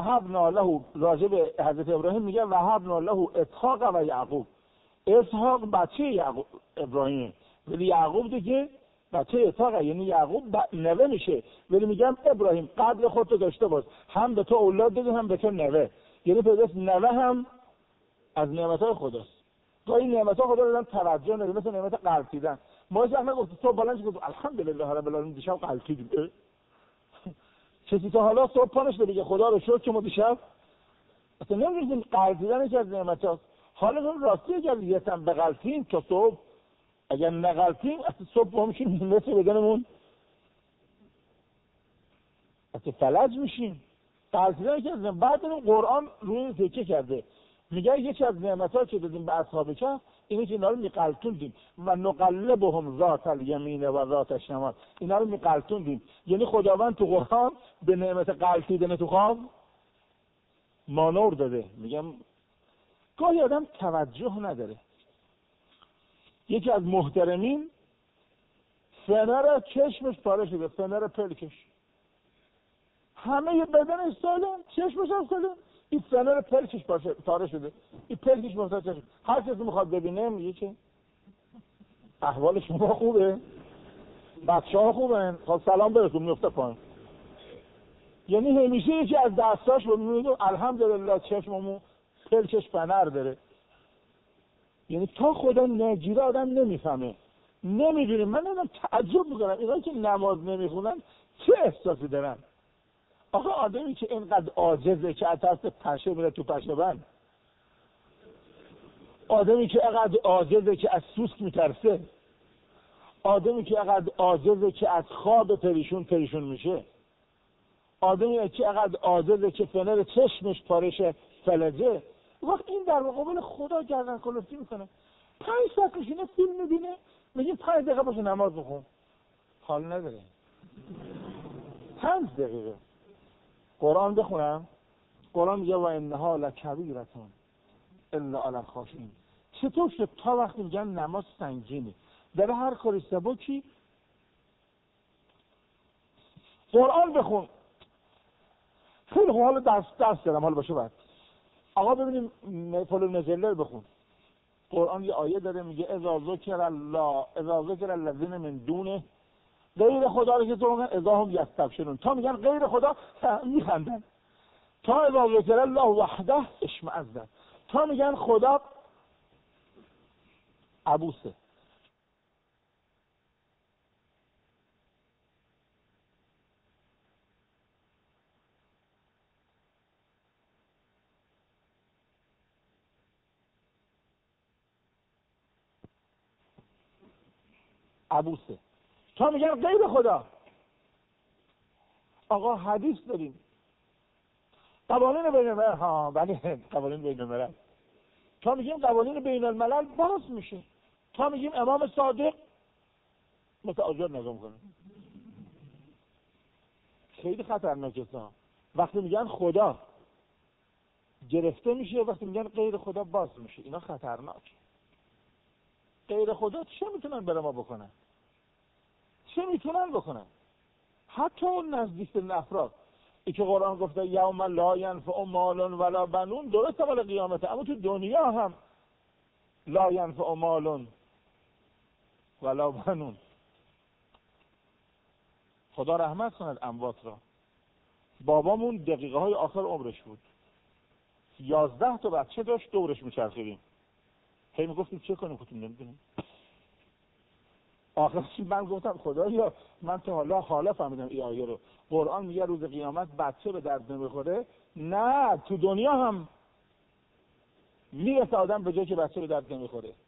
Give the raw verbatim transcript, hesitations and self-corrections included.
وهبنا له، راجع به حضرت ابراهیم میگه وهبنا له اسحاق و یعقوب. اسحاق بچه یعقوب ابراهیم، ولی یعقوب دیگه بچه اسحاق، یعنی یعقوب نوه میشه. ولی میگم ابراهیم قبل خودتو داشته باش، هم به تو اولاد داده هم به تو نوه، یعنی پیداست نوه هم از نعمتهای خداست. گاهی نعمتهای خدا دادن توجه نداره، مثل نعمت قلتیدن. ما هیچ وقت نگفتیم تو بلند گفت الحمدلله رب العالمین دیشب قلتیدیم. کسی تا حالا صبح پانش بگه خدا رو شکر که ما دیشب اصلا نمی‌دونیم قلتیدنش از نعمتاست. حالا اون راستی اگر یتم بغلتیم تا صبح، اگر نغلتیم اصلا صبح با میشیم مثل بدنمون اصلا فلج میشیم. قلتیدن که از بعد این قرآن روی تکیه کرده، میگه یکی از نعمت‌ها که دادیم به اصحاب کهف اینه که اینا رو میقلتوندیم و نقلبهم ذات الیمین و ذات الشمال، اینا رو میقلتوندیم. یعنی خداوند تو قرآن به نعمت قلتیدن تو خواب مانور داده. میگم گاهی آدم توجه نداره. یکی از محترمین فنر چشمش پاره شده، فنر پلکش، همه بدنش سالم، چشمش هم سالم، این فنر پلکش پاره شده، این پلکش محتاج شده. هر کسی میخواد ببینه میگه که احوال شما خوبه؟ بچه ها خوبه؟ خب سلام برسون، میفته پایین. یعنی همیشه یکی از دستاش رو میگه الحمدلله چشممون پلکش فنر داره. یعنی تا خدا نگیره آدم نمیفهمه، نمیدونه. من نمیدونم، تعجب میکنم اینا که نماز نمیخونن چه احساسی دارن. آخه آدمی که اینقدر عاجزه که از طرف پشه میره تو پشه بند، آدمی که اینقدر عاجزه که از سوسک میترسه، آدمی که اینقدر عاجزه که از خواب پریشون پریشون میشه، آدمی که اینقدر عاجزه که فنر چشمش پارشه فلجه، وقت این در مقابل خدا گردن کلفتی میکنه. پنج ساعت میشینه فیلم میبینه، میگیم پنج دقیقه باشه نماز بخون، حال نداره. پنج دقیقه قرآن بخونم، قرآن میگه و انها لکبیرتون الا علی الخاشعین. چطور شد تا وقتی میگن نماز سنگینه، در هر کاری سبکی قرآن بخون. خیلی خوب، حالا درس درس دارم، حالا باشه بعد. آقا ببینیم فلان نزله بخون. قرآن یه آیه داره میگه اذا ذکر الله اذا ذکر الذین من دونه، غیر خدا رو که تو میگن اذا هم یستبشرون، تا میگن غیر خدا میخندن. تا اذا ذکر الله وحده اشمئزن، تا میگن خدا عبوسه. عبوسه تا میگن غیر خدا. آقا حدیث داریم، قوانین بین الملل، ها بله قوانین بین الملل، تا میگیم قوانین بین الملل باز میشه، تا میگیم امام صادق متعاجر نظام کنه. خیلی خطرناکه. وقتی میگن خدا گرفته میشه، وقتی میگن غیر خدا باز میشه. اینا خطرناک. غیر خدا چه میتونن برای ما بکنن؟ چه میتونن بکنن؟ حتی اون نزدیک به افراد ای که قرآن گفته یوم لا ینفع مال ولا بنون، درسته مال قیامته، اما تو دنیا هم لا ینفع مال ولا بنون. خدا رحمت کند اموات را. بابامون دقیقه های آخر عمرش بود، یازده تا بچه داشت، دورش میچرخیدیم، هی میگفتیم چه کنیم، خودتون نمیدونیم. آخرش من گفتم خدایا من تا حالا حالا فهمیدم این آیه رو. قرآن میگه روز قیامت بچه به درد نمیخوره؟ نه، تو دنیا هم میرسه آدم به جایی که بچه به درد نمیخوره.